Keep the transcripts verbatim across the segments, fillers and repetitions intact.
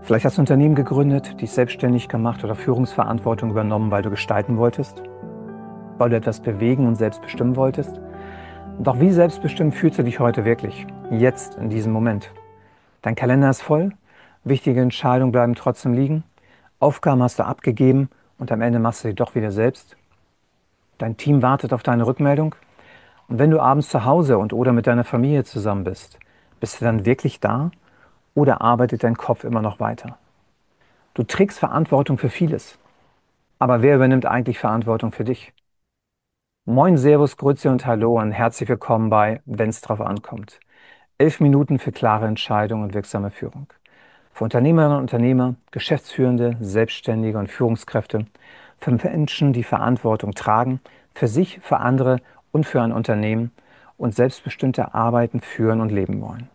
Vielleicht hast du ein Unternehmen gegründet, dich selbstständig gemacht oder Führungsverantwortung übernommen, weil du gestalten wolltest, weil du etwas bewegen und selbst bestimmen wolltest. Doch wie selbstbestimmt fühlst du dich heute wirklich, jetzt, in diesem Moment? Dein Kalender ist voll, wichtige Entscheidungen bleiben trotzdem liegen, Aufgaben hast du abgegeben und am Ende machst du sie doch wieder selbst. Dein Team wartet auf deine Rückmeldung und wenn du abends zu Hause und oder mit deiner Familie zusammen bist, bist du dann wirklich da oder arbeitet dein Kopf immer noch weiter? Du trägst Verantwortung für vieles, aber wer übernimmt eigentlich Verantwortung für dich? Moin, Servus, Grüezi und Hallo und herzlich willkommen bei Wenn's drauf ankommt. Elf Minuten für klare Entscheidungen und wirksame Führung. Für Unternehmerinnen und Unternehmer, Geschäftsführende, Selbstständige und Führungskräfte, für Menschen, die Verantwortung tragen, für sich, für andere und für ein Unternehmen und selbstbestimmte Arbeiten führen und leben wollen.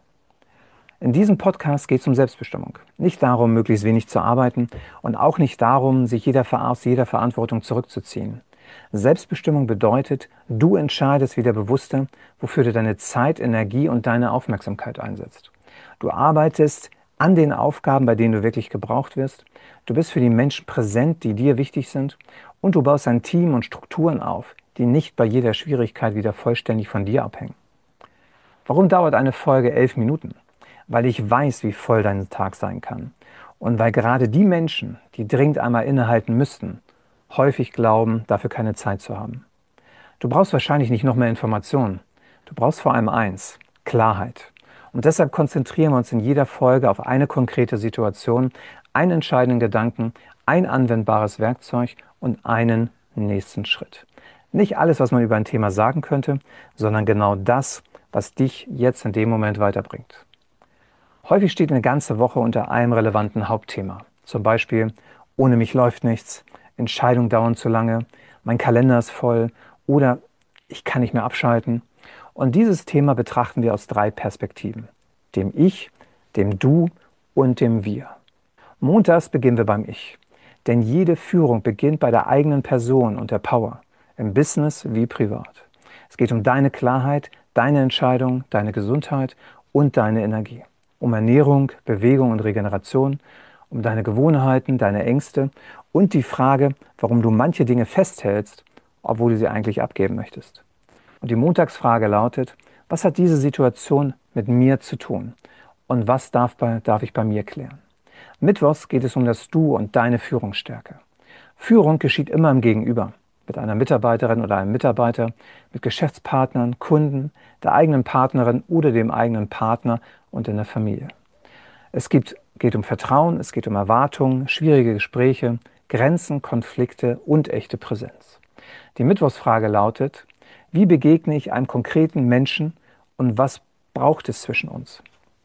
In diesem Podcast geht es um Selbstbestimmung. Nicht darum, möglichst wenig zu arbeiten und auch nicht darum, sich jeder aus jeder Verantwortung zurückzuziehen. Selbstbestimmung bedeutet, du entscheidest wieder bewusster, wofür du deine Zeit, Energie und deine Aufmerksamkeit einsetzt. Du arbeitest an den Aufgaben, bei denen du wirklich gebraucht wirst. Du bist für die Menschen präsent, die dir wichtig sind. Und du baust ein Team und Strukturen auf, die nicht bei jeder Schwierigkeit wieder vollständig von dir abhängen. Warum dauert eine Folge elf Minuten? Weil ich weiß, wie voll dein Tag sein kann. Und weil gerade die Menschen, die dringend einmal innehalten müssten, häufig glauben, dafür keine Zeit zu haben. Du brauchst wahrscheinlich nicht noch mehr Informationen. Du brauchst vor allem eins: Klarheit. Und deshalb konzentrieren wir uns in jeder Folge auf eine konkrete Situation, einen entscheidenden Gedanken, ein anwendbares Werkzeug und einen nächsten Schritt. Nicht alles, was man über ein Thema sagen könnte, sondern genau das, was dich jetzt in dem Moment weiterbringt. Häufig steht eine ganze Woche unter einem relevanten Hauptthema. Zum Beispiel, ohne mich läuft nichts, Entscheidungen dauern zu lange, mein Kalender ist voll oder ich kann nicht mehr abschalten. Und dieses Thema betrachten wir aus drei Perspektiven: dem Ich, dem Du und dem Wir. Montags beginnen wir beim Ich. Denn jede Führung beginnt bei der eigenen Person und der Power, im Business wie privat. Es geht um deine Klarheit, deine Entscheidung, deine Gesundheit und deine Energie. Um Ernährung, Bewegung und Regeneration, um deine Gewohnheiten, deine Ängste und die Frage, warum du manche Dinge festhältst, obwohl du sie eigentlich abgeben möchtest. Und die Montagsfrage lautet: Was hat diese Situation mit mir zu tun? Und was darf, bei, darf ich bei mir klären? Mittwochs geht es um das Du und deine Führungsstärke. Führung geschieht immer im Gegenüber. Mit einer Mitarbeiterin oder einem Mitarbeiter, mit Geschäftspartnern, Kunden, der eigenen Partnerin oder dem eigenen Partner und in der Familie. Es gibt, geht um Vertrauen, es geht um Erwartungen, schwierige Gespräche, Grenzen, Konflikte und echte Präsenz. Die Mittwochsfrage lautet: Wie begegne ich einem konkreten Menschen und was braucht es zwischen uns?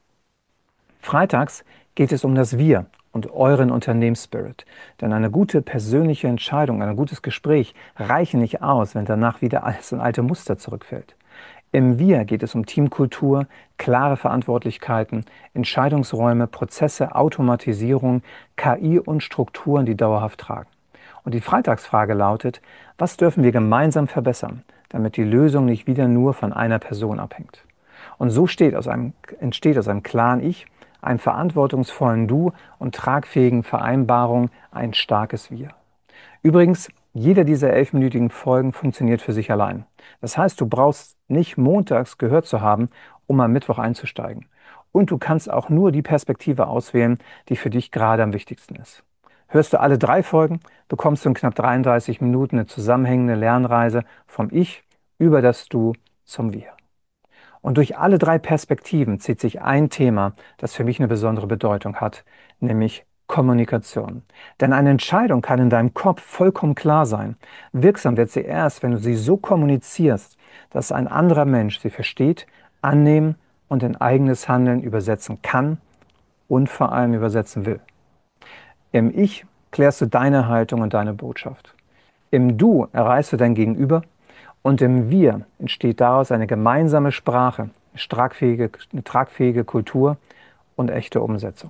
Freitags geht es um das Wir und euren Unternehmensspirit. Denn eine gute persönliche Entscheidung, ein gutes Gespräch reichen nicht aus, wenn danach wieder alles in alte Muster zurückfällt. Im Wir geht es um Teamkultur, klare Verantwortlichkeiten, Entscheidungsräume, Prozesse, Automatisierung, K I und Strukturen, die dauerhaft tragen. Und die Freitagsfrage lautet: Was dürfen wir gemeinsam verbessern, damit die Lösung nicht wieder nur von einer Person abhängt? Und so steht aus einem, entsteht aus einem klaren Ich, einem verantwortungsvollen Du und tragfähigen Vereinbarungen ein starkes Wir. Übrigens, jeder dieser elfminütigen Folgen funktioniert für sich allein. Das heißt, du brauchst nicht montags gehört zu haben, um am Mittwoch einzusteigen. Und du kannst auch nur die Perspektive auswählen, die für dich gerade am wichtigsten ist. Hörst du alle drei Folgen, bekommst du in knapp dreiunddreißig Minuten eine zusammenhängende Lernreise vom Ich über das Du zum Wir. Und durch alle drei Perspektiven zieht sich ein Thema, das für mich eine besondere Bedeutung hat, nämlich Kommunikation. Denn eine Entscheidung kann in deinem Kopf vollkommen klar sein. Wirksam wird sie erst, wenn du sie so kommunizierst, dass ein anderer Mensch sie versteht, annehmen und in eigenes Handeln übersetzen kann und vor allem übersetzen will. Im Ich klärst du deine Haltung und deine Botschaft. Im Du erreichst du dein Gegenüber. Und im Wir entsteht daraus eine gemeinsame Sprache, eine tragfähige, eine tragfähige Kultur und echte Umsetzung.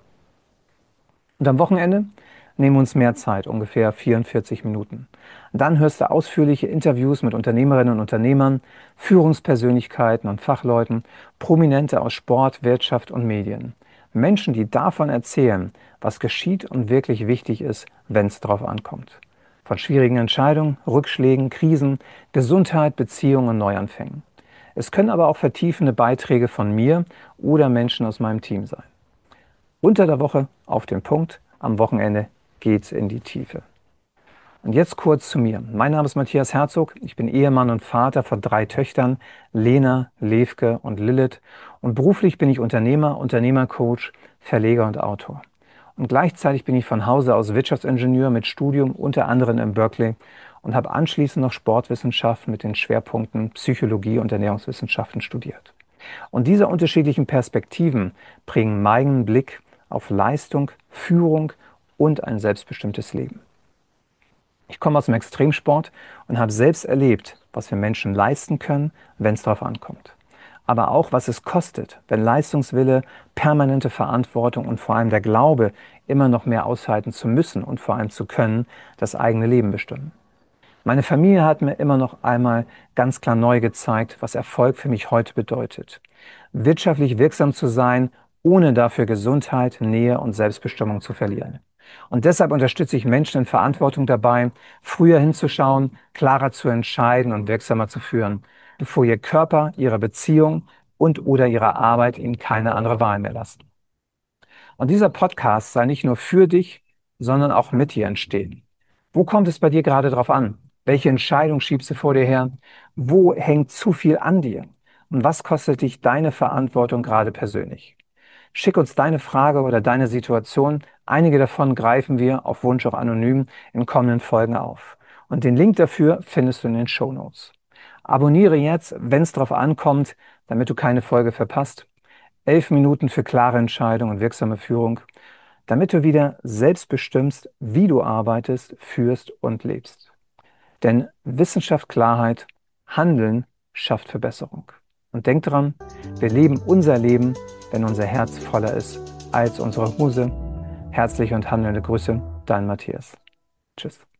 Und am Wochenende nehmen wir uns mehr Zeit, ungefähr vierundvierzig Minuten. Dann hörst du ausführliche Interviews mit Unternehmerinnen und Unternehmern, Führungspersönlichkeiten und Fachleuten, Prominente aus Sport, Wirtschaft und Medien. Menschen, die davon erzählen, was geschieht und wirklich wichtig ist, wenn es drauf ankommt. Von schwierigen Entscheidungen, Rückschlägen, Krisen, Gesundheit, Beziehungen und Neuanfängen. Es können aber auch vertiefende Beiträge von mir oder Menschen aus meinem Team sein. Unter der Woche auf den Punkt, am Wochenende geht's in die Tiefe. Und jetzt kurz zu mir. Mein Name ist Matthias Herzog. Ich bin Ehemann und Vater von drei Töchtern, Lena, Levke und Lilith. Und beruflich bin ich Unternehmer, Unternehmercoach, Verleger und Autor. Und gleichzeitig bin ich von Hause aus Wirtschaftsingenieur mit Studium unter anderem in Berkeley und habe anschließend noch Sportwissenschaften mit den Schwerpunkten Psychologie und Ernährungswissenschaften studiert. Und diese unterschiedlichen Perspektiven bringen meinen Blick auf Leistung, Führung und ein selbstbestimmtes Leben. Ich komme aus dem Extremsport und habe selbst erlebt, was wir Menschen leisten können, wenn es darauf ankommt. Aber auch, was es kostet, wenn Leistungswille, permanente Verantwortung und vor allem der Glaube, immer noch mehr aushalten zu müssen und vor allem zu können, das eigene Leben bestimmen. Meine Familie hat mir immer noch einmal ganz klar neu gezeigt, was Erfolg für mich heute bedeutet. Wirtschaftlich wirksam zu sein, ohne dafür Gesundheit, Nähe und Selbstbestimmung zu verlieren. Und deshalb unterstütze ich Menschen in Verantwortung dabei, früher hinzuschauen, klarer zu entscheiden und wirksamer zu führen, bevor ihr Körper, ihre Beziehung und oder ihre Arbeit ihnen keine andere Wahl mehr lassen. Und dieser Podcast soll nicht nur für dich, sondern auch mit dir entstehen. Wo kommt es bei dir gerade drauf an? Welche Entscheidung schiebst du vor dir her? Wo hängt zu viel an dir? Und was kostet dich deine Verantwortung gerade persönlich? Schick uns deine Frage oder deine Situation. Einige davon greifen wir auf Wunsch auch anonym in kommenden Folgen auf. Und den Link dafür findest du in den Shownotes. Abonniere jetzt, wenn es drauf ankommt, damit du keine Folge verpasst. Elf Minuten für klare Entscheidung und wirksame Führung, damit du wieder selbst bestimmst, wie du arbeitest, führst und lebst. Denn Wissenschaft, Klarheit, Handeln schafft Verbesserung. Und denk dran, wir leben unser Leben, wenn unser Herz voller ist als unsere Hose. Herzliche und handelnde Grüße, dein Matthias. Tschüss.